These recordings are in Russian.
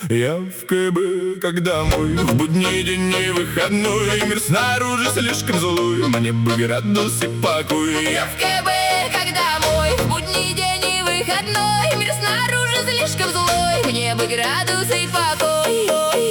Я в КБ, когда мой в будний день и выходной, мир снаружи слишком злой, мне бы градус и покой. Я в КБ, когда мой в будний день и выходной, мир снаружи слишком злой, мне бы градус и покой.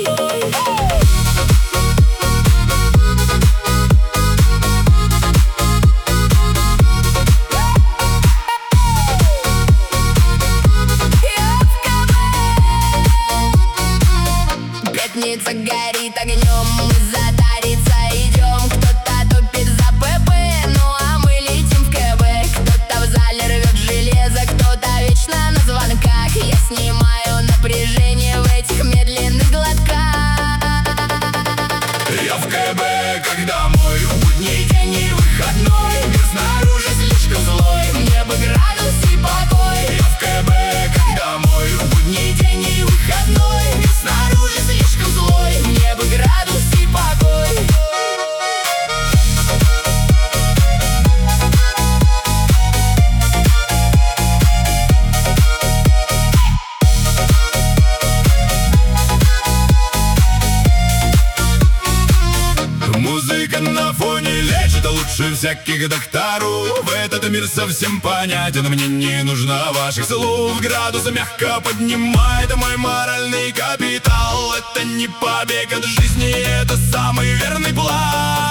Пятница горит огнем, мы затариться идем. Кто-то топит за ПП, ну а мы летим в КБ. Кто-то в зале рвет железо, кто-то вечно на звонках. Я снимаю напряжение в этих медленных глотках. Я в КБ, когда мой в будний день и выходной, мир снаружи слишком злой, мне бы градус и покой. Я в КБ, когда мой в будний день и выходной, мир снаружи слишком злой, мне бы градус и покой. Музыка на фоне лечит лучше всяких докторов. Этот мир совсем понятен, мне не нужно ваших слов. Градусы мягко поднимает мой моральный капитал. Это не побег от жизни, это самый верный план.